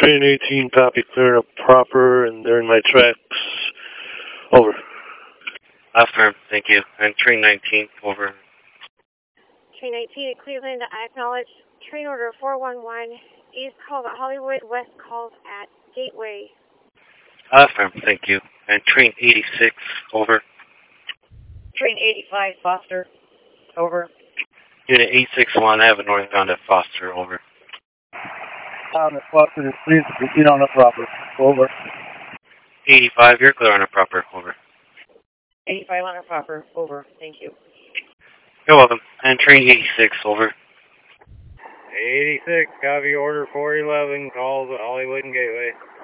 Train 18, copy, clearing up proper, and they're in my tracks. Over. Affirm, thank you. And train 19, over. Train 19 at Cleveland, I acknowledge. Train order 411, east calls at Hollywood, west calls at Gateway. Affirm, thank you. And train 86, over. Train 85, Foster, over. Unit 861, I have a northbound at Foster, over. At Foster, please proceed on the proper, over. 85, you're clear on a proper, over. 85 on our proper, over. Thank you. You're welcome. And train 86, over. 86, copy order 411, calls at Hollywood and Gateway.